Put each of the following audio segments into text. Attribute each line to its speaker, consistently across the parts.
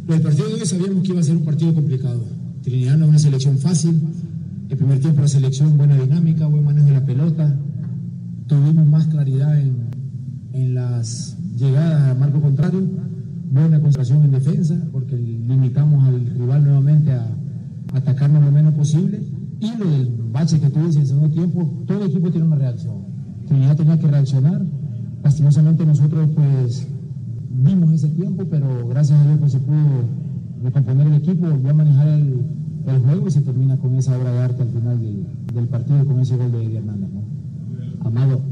Speaker 1: El partido de hoy sabíamos que iba a ser un partido complicado. Trinidad no es una selección fácil. El primer tiempo la selección, buena dinámica, buen manejo de la pelota. Tuvimos más claridad en las llegadas al marco contrario. Buena concentración en defensa, porque limitamos al rival nuevamente a atacarnos lo menos posible. Y lo del bache que tuve en el segundo tiempo, todo el equipo tiene una reacción. Trinidad tenía que reaccionar. Lastimosamente nosotros pues vimos ese tiempo, pero gracias a Dios pues se pudo recomponer el equipo, volvió a manejar el juego y se termina con esa obra de arte al final del partido, con ese gol de Hernández, ¿no? Amado,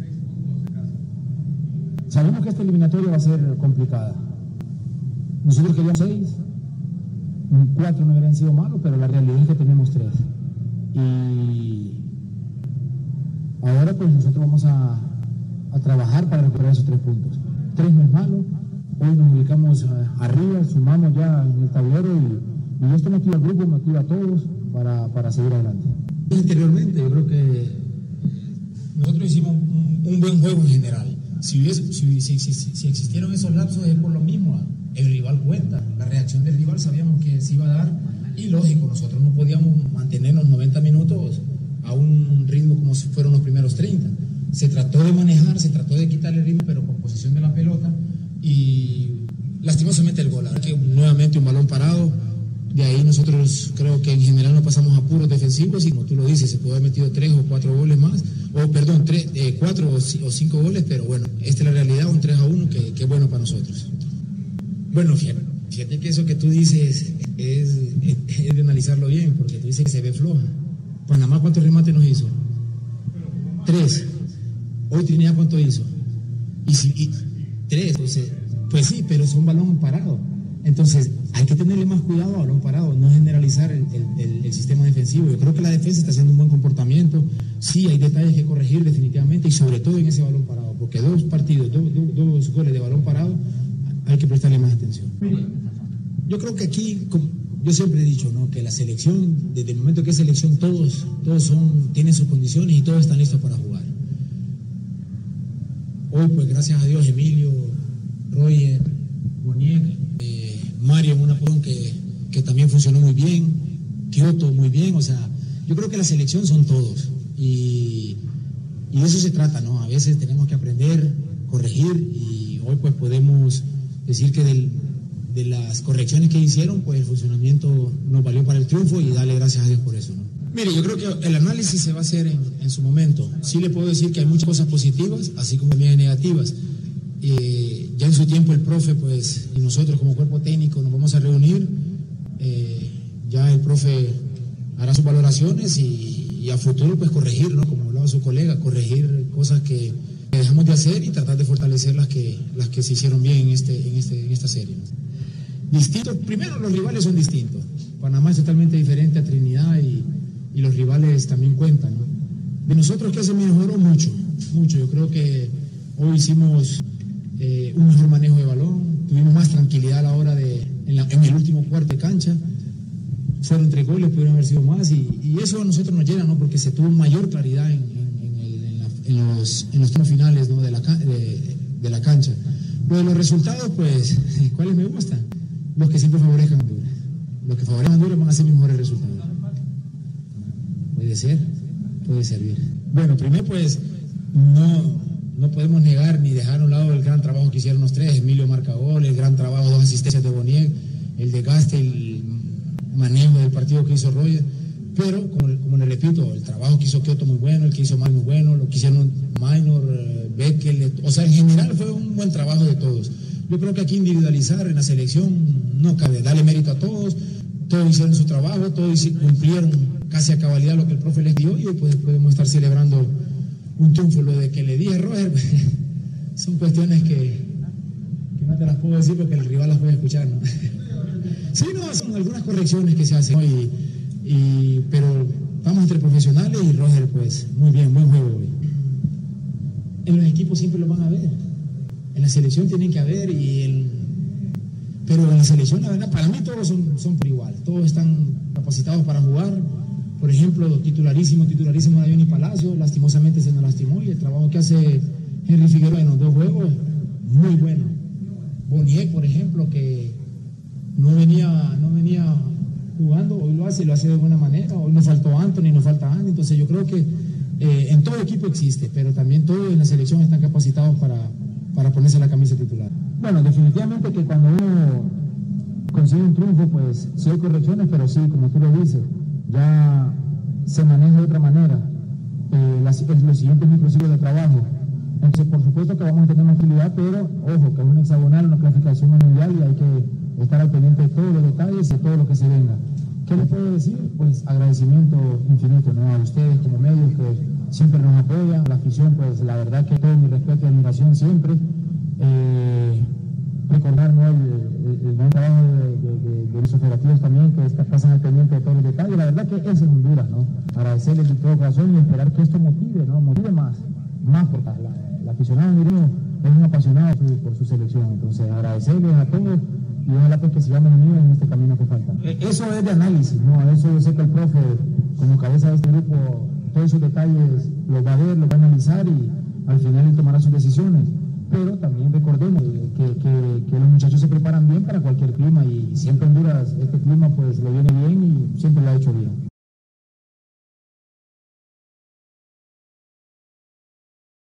Speaker 1: sabemos que esta eliminatoria va a ser complicada. Nosotros queríamos 6, 4 no hubieran sido malos, pero la realidad es que tenemos 3. Y ahora pues nosotros vamos a trabajar para recuperar esos 3 puntos. 3 no es malo, hoy nos ubicamos arriba, sumamos ya en el tablero y esto motiva al grupo, motiva a todos para seguir adelante.
Speaker 2: Anteriormente yo creo que nosotros hicimos un buen juego en general. Si existieron esos lapsos es por lo mismo, el rival cuenta, la reacción del rival sabíamos que se iba a dar y lógico, nosotros no podíamos mantener los 90 minutos a un ritmo como si fueron los primeros 30. Se trató de manejar, se trató de quitarle el ritmo, pero con posesión de la pelota y lastimosamente el gol. Ahora que nuevamente un balón parado, de ahí nosotros creo que en general no pasamos apuros defensivos y como tú lo dices, se puede haber metido 3 o 4 goles más, 4 o 5 goles, pero bueno, esta es la realidad, un 3-1 que es bueno para nosotros. Bueno, fíjate que eso que tú dices es de analizarlo bien, porque tú dices que se ve floja. Panamá, ¿cuántos remates nos hizo? 3. Hoy Trinidad, ¿cuánto hizo? Y 3, pues sí, pero son balón parado. Entonces, hay que tenerle más cuidado a balón parado, no generalizar el sistema defensivo. Yo creo que la defensa está haciendo un buen comportamiento. Sí, hay detalles que corregir definitivamente y sobre todo en ese balón parado, porque 2 partidos, 2 goles de balón parado, hay que prestarle más atención. Yo creo que aquí, yo siempre he dicho, ¿no?, que la selección, desde el momento que es selección, todos tienen sus condiciones y todos están listos para jugar. Hoy, pues gracias a Dios, Emilio, Roger, Boniek, Mario en una posición que también funcionó muy bien, Kioto muy bien, o sea, yo creo que la selección son todos y de eso se trata, ¿no? A veces tenemos que aprender, corregir y hoy pues podemos decir que de las correcciones que hicieron, pues el funcionamiento nos valió para el triunfo y darle gracias a Dios por eso, ¿no? Mire, yo creo que el análisis se va a hacer en su momento. Sí le puedo decir que hay muchas cosas positivas, así como también hay negativas. Ya en su tiempo el profe, pues, y nosotros como cuerpo técnico nos vamos a reunir. Ya el profe hará sus valoraciones y a futuro, pues, corregir, ¿no? Como hablaba su colega, corregir cosas que dejamos de hacer y tratar de fortalecer las que se hicieron bien en esta serie, ¿no? Distinto, primero los rivales son distintos. Panamá es totalmente diferente a Trinidad y los rivales también cuentan, ¿no? De nosotros que se mejoró mucho. Yo creo que hoy hicimos un mejor manejo de balón, tuvimos más tranquilidad a la hora en el último cuarto de cancha. Fueron 3 goles, pudieron haber sido más y eso a nosotros nos llena, ¿no? Porque se tuvo mayor claridad en los tramos finales, ¿no?, de la cancha. Pero de los resultados, pues, ¿cuáles me gustan? Los que siempre favorezcan a Honduras. Los que favorezcan a Honduras van a ser mejores resultados. Puede servir. Bueno, primero, pues, no podemos negar ni dejar a un lado el gran trabajo que hicieron los 3. Emilio marca gol, el gran trabajo, 2 asistencias de Boniek, el desgaste, el manejo del partido que hizo Roger. Pero, como le repito, el trabajo que hizo Kioto muy bueno, el que hizo Mario muy bueno, lo que hicieron Minor, Beckel, o sea, en general fue un buen trabajo de todos. Yo creo que aquí individualizar en la selección no cabe, darle mérito a todos hicieron su trabajo, todos cumplieron casi a cabalidad lo que el profe les dio y hoy pues podemos estar celebrando un triunfo. Lo de que le dije a Roger, son cuestiones que no te las puedo decir porque el rival las puede escuchar, ¿no? Sí, no, son algunas correcciones que se hacen, ¿no? Pero estamos entre profesionales y Roger, pues, muy bien, buen juego hoy. En los equipos siempre lo van a ver, en la selección tienen que haber, pero en la selección, la verdad, para mí todos son por igual, todos están capacitados para jugar. Por ejemplo, titularísimo David Palacio, lastimosamente se nos lastimó y el trabajo que hace Henry Figueroa en los 2 juegos, muy bueno. Boniek, por ejemplo, que no venía jugando, hoy lo hace de buena manera. Hoy nos faltó Anthony, nos falta Andy, entonces yo creo que en todo equipo existe, pero también todos en la selección están capacitados para ponerse la camisa titular.
Speaker 1: Bueno, definitivamente que cuando uno consigue un triunfo, pues sí hay correcciones, pero sí, como tú lo dices, ya se maneja de otra manera. Los siguientes microciclos de trabajo. Entonces, por supuesto que vamos a tener más utilidad, pero ojo, que es un hexagonal, una clasificación mundial y hay que estar al pendiente de todos los detalles y de todo lo que se venga. ¿Qué les puedo decir? Pues agradecimiento infinito, ¿no? A ustedes como medios que siempre nos apoyan, a la afición, pues la verdad que todo mi respeto y admiración siempre. Recordar, ¿no?, el gran trabajo de los operativos también, que pasan al pendiente de todos los detalles. La verdad que es en Honduras, ¿no? Agradecerles de todo corazón y esperar que esto motive, ¿no? Motive más porque el aficionado hondureño es un apasionado por su selección. Entonces, agradecerles a todos y ojalá pues que sigamos unidos en este camino que falta. Eso es de análisis, ¿no? Eso yo sé que el profe, como cabeza de este grupo, todos esos detalles los va a ver, los va a analizar y al final él tomará sus decisiones. Pero también recordemos que los muchachos se preparan bien para cualquier clima y siempre Honduras, este clima pues le viene bien y siempre lo ha hecho bien.